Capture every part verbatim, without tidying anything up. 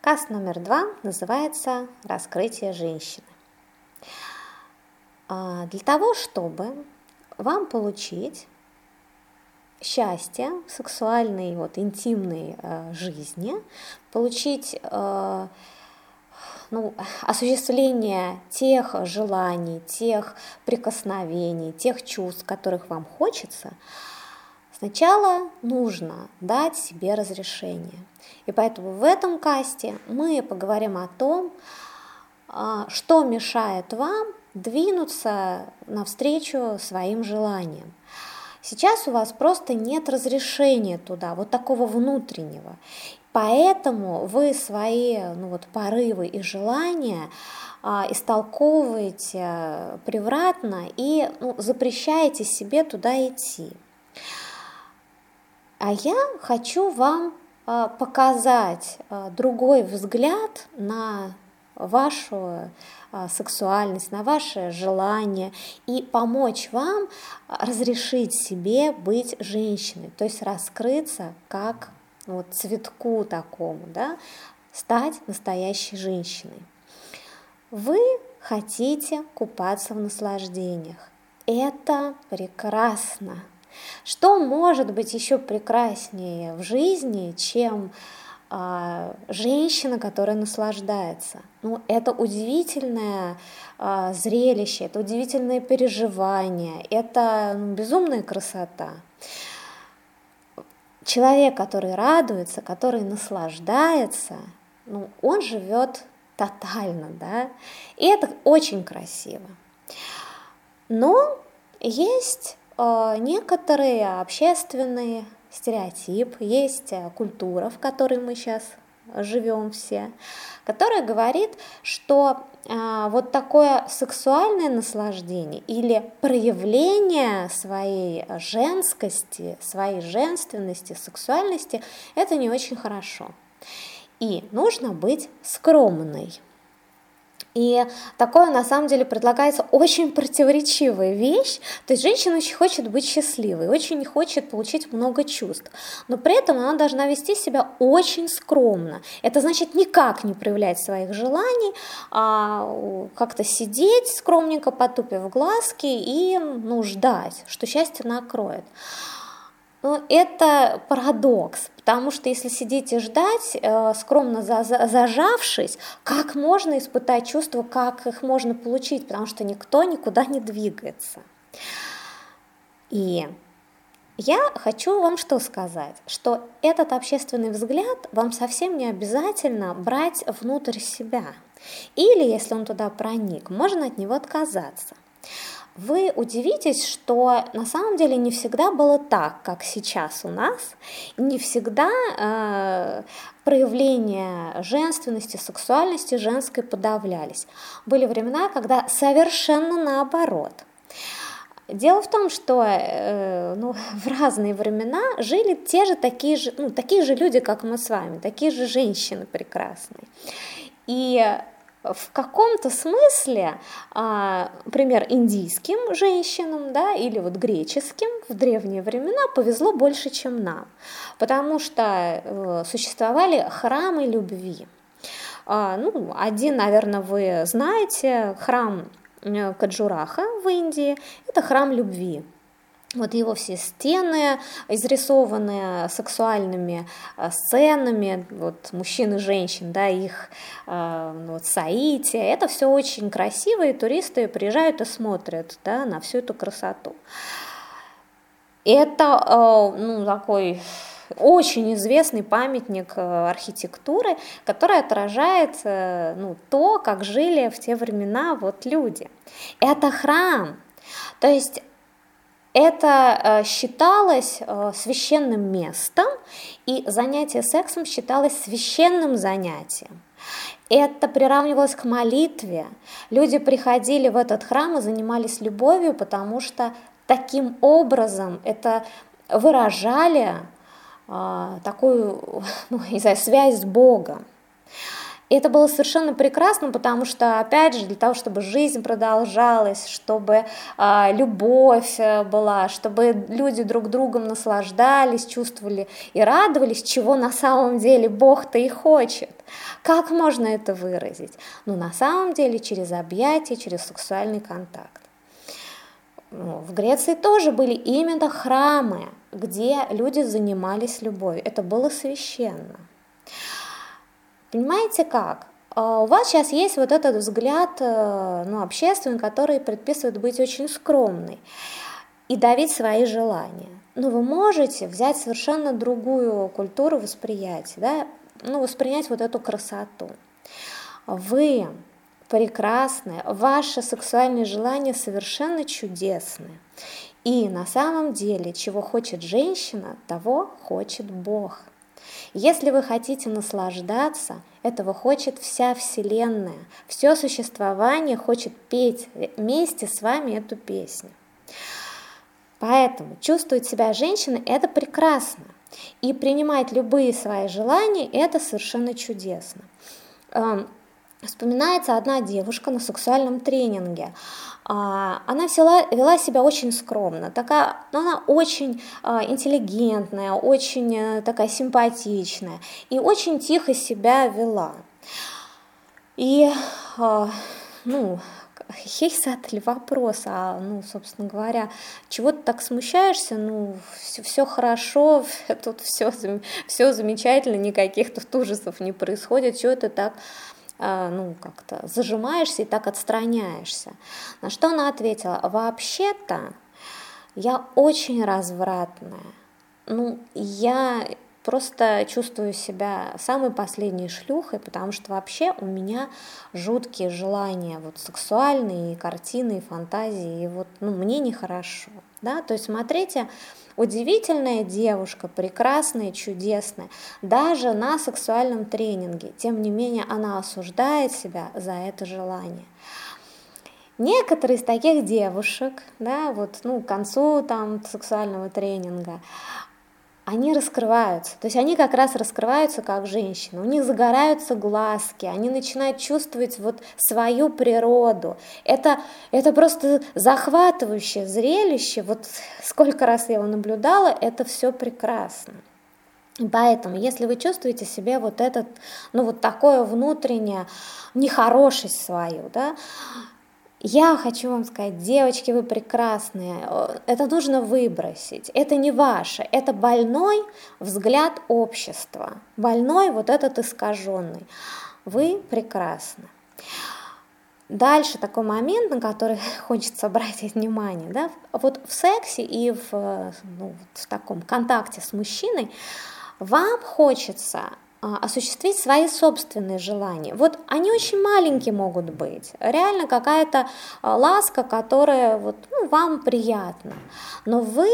Каст номер два называется «Раскрытие женщины». Для того, чтобы вам получить счастье в сексуальной, вот, интимной э, жизни, получить э, ну, осуществление тех желаний, тех прикосновений, тех чувств, которых вам хочется, сначала нужно дать себе разрешение. И поэтому в этом касте мы поговорим о том, что мешает вам двинуться навстречу своим желаниям. Сейчас у вас просто нет разрешения туда, вот такого внутреннего. Поэтому вы свои ну вот, порывы и желания а, истолковываете превратно и ну, запрещаете себе туда идти. А я хочу вам а, показать а, другой взгляд на вашу а, сексуальность, на ваше желание и помочь вам разрешить себе быть женщиной, то есть раскрыться как вот, цветку такому, да, стать настоящей женщиной. Вы хотите купаться в наслаждениях. Это прекрасно. Что может быть еще прекраснее в жизни, чем а, женщина, которая наслаждается? Ну, это удивительное а, зрелище, это удивительное переживание, это ну, безумная красота. Человек, который радуется, который наслаждается, ну, он живет тотально, да, и это очень красиво. Но есть э, некоторые общественные стереотипы, есть культура, в которой мы сейчас живем все, которая говорит, что э, вот такое сексуальное наслаждение или проявление своей женскости, своей женственности, сексуальности – это не очень хорошо. И нужно быть скромной. И такое на самом деле предлагается очень противоречивая вещь. То есть женщина очень хочет быть счастливой, очень хочет получить много чувств, но при этом она должна вести себя очень скромно. Это значит никак не проявлять своих желаний, а как-то сидеть скромненько, потупив глазки и ну, ждать, что счастье накроет. Ну, это парадокс, потому что если сидеть и ждать, э, скромно за, за, зажавшись, как можно испытать чувства, как их можно получить, потому что никто никуда не двигается. И я хочу вам что сказать, что этот общественный взгляд вам совсем не обязательно брать внутрь себя. Или, если он туда проник, можно от него отказаться. Вы удивитесь, что на самом деле не всегда было так, как сейчас у нас, не всегда э, проявления женственности, сексуальности женской подавлялись. Были времена, когда совершенно наоборот. Дело в том, что э, ну, в разные времена жили те же такие же, ну, такие же люди, как мы с вами, такие же женщины прекрасные. И в каком-то смысле, например, индийским женщинам, да, или вот греческим в древние времена повезло больше, чем нам, потому что существовали храмы любви. Ну, один, наверное, вы знаете, храм Каджураха в Индии – это храм любви. Вот его все стены изрисованы сексуальными сценами, вот мужчин и женщин, да, их вот, соития. Это все очень красиво, и туристы приезжают и смотрят, да, на всю эту красоту. Это ну, такой очень известный памятник архитектуры, который отражает ну, то, как жили в те времена вот, люди. Это храм, то есть это считалось священным местом, и занятие сексом считалось священным занятием. Это приравнивалось к молитве. Люди приходили в этот храм и занимались любовью, потому что таким образом это выражали такую, ну, не знаю, связь с Богом. И это было совершенно прекрасно, потому что, опять же, для того, чтобы жизнь продолжалась, чтобы а, любовь была, чтобы люди друг другом наслаждались, чувствовали и радовались, чего на самом деле Бог-то и хочет. Как можно это выразить? Ну, на самом деле, через объятия, через сексуальный контакт. Ну, в Греции тоже были именно храмы, где люди занимались любовью. Это было священно. Понимаете как? У вас сейчас есть вот этот взгляд, ну, общественный, который предписывает быть очень скромной и давить свои желания. Но вы можете взять совершенно другую культуру восприятия, да? Ну, воспринять вот эту красоту. Вы прекрасны, ваши сексуальные желания совершенно чудесны. И на самом деле, чего хочет женщина, того хочет Бог. Если вы хотите наслаждаться, этого хочет вся Вселенная. Все существование хочет петь вместе с вами эту песню. Поэтому чувствовать себя женщиной – это прекрасно. И принимать любые свои желания – это совершенно чудесно. Вспоминается одна девушка на сексуальном тренинге. Она вела, вела себя очень скромно, такая, она очень интеллигентная, очень такая симпатичная и очень тихо себя вела. И, ну, ей задали вопрос, а, ну, собственно говоря, чего ты так смущаешься, ну, все, все хорошо, тут все, все замечательно, никаких тут ужасов не происходит, чего ты так... ну, как-то зажимаешься и так отстраняешься. На что она ответила: вообще-то я очень развратная. Ну, я просто чувствую себя самой последней шлюхой, потому что вообще у меня жуткие желания, вот сексуальные, и картины, и фантазии, и вот, ну, мне нехорошо. Да? То есть, смотрите, удивительная девушка, прекрасная, чудесная, даже на сексуальном тренинге, тем не менее она осуждает себя за это желание. Некоторые из таких девушек, да, вот, ну, к концу там, сексуального тренинга, они раскрываются, то есть они как раз раскрываются как женщины, у них загораются глазки, они начинают чувствовать вот свою природу. Это, это просто захватывающее зрелище, вот сколько раз я его наблюдала, это все прекрасно. Поэтому, если вы чувствуете себе вот этот, ну вот такое внутреннее нехорошесть свою, да, я хочу вам сказать, девочки, вы прекрасные, это нужно выбросить, это не ваше, это больной взгляд общества, больной вот этот искаженный, вы прекрасны. Дальше такой момент, на который хочется обратить внимание, да, вот в сексе и в, ну, в таком контакте с мужчиной вам хочется осуществить свои собственные желания. Вот они очень маленькие могут быть, реально какая-то ласка, которая вот, ну, вам приятна, но вы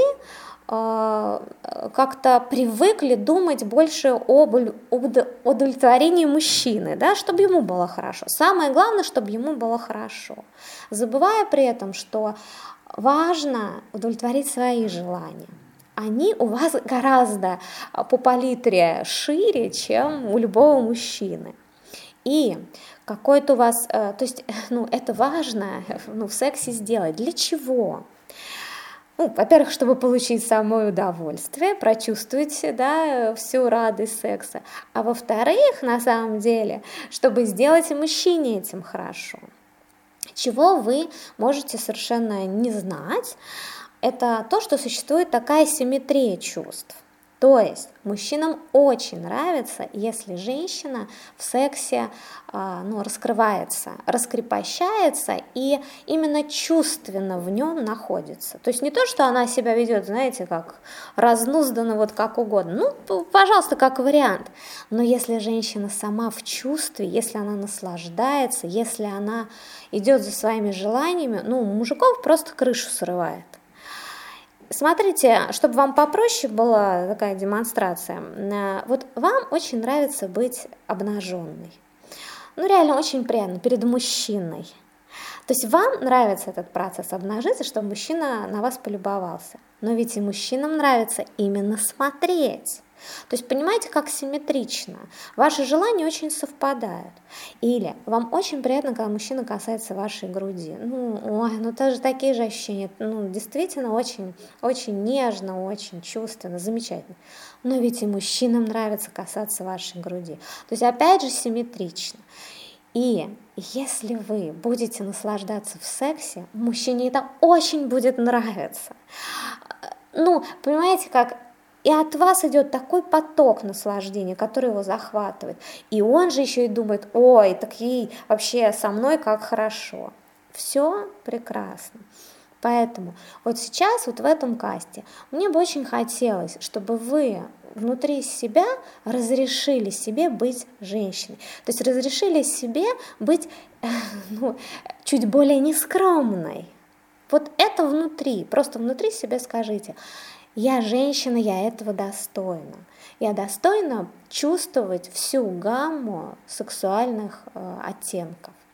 э, как-то привыкли думать больше об удовлетворении мужчины, да, чтобы ему было хорошо. Самое главное, чтобы ему было хорошо, забывая при этом, что важно удовлетворить свои желания. Они у вас гораздо по палитре шире, чем у любого мужчины. И какой-то у вас, то есть, ну, это важно, ну, в сексе сделать. Для чего? Ну, во-первых, чтобы получить самое удовольствие, прочувствовать, да, всю радость секса. А во-вторых, на самом деле, чтобы сделать и мужчине этим хорошо. Чего вы можете совершенно не знать, это то, что существует такая симметрия чувств. То есть мужчинам очень нравится, если женщина в сексе ну, раскрывается, раскрепощается и именно чувственно в нем находится. То есть не то, что она себя ведет, знаете, как разнузданно, вот как угодно. Ну, пожалуйста, как вариант. Но если женщина сама в чувстве, если она наслаждается, если она идет за своими желаниями, ну, мужиков просто крышу срывает. Смотрите, чтобы вам попроще была такая демонстрация, вот вам очень нравится быть обнаженной, ну реально очень приятно перед мужчиной, То есть вам нравится этот процесс обнажиться, чтобы мужчина на вас полюбовался. Но ведь и мужчинам нравится именно смотреть. То есть понимаете, как симметрично. Ваши желания очень совпадают. Или вам очень приятно, когда мужчина касается вашей груди. Ну, ой, ну тоже такие же ощущения. Ну, действительно, очень, очень нежно, очень чувственно, замечательно. Но ведь и мужчинам нравится касаться вашей груди. То есть опять же симметрично. И если вы будете наслаждаться в сексе, мужчине это очень будет нравиться. Ну, понимаете, как и от вас идет такой поток наслаждения, который его захватывает. И он же еще и думает: ой, так ей вообще со мной как хорошо. Все прекрасно. Поэтому вот сейчас вот в этом касте мне бы очень хотелось, чтобы вы внутри себя разрешили себе быть женщиной. То есть разрешили себе быть ну, чуть более нескромной. Вот это внутри, просто внутри себя скажите: я женщина, я этого достойна. Я достойна чувствовать всю гамму сексуальных э, оттенков.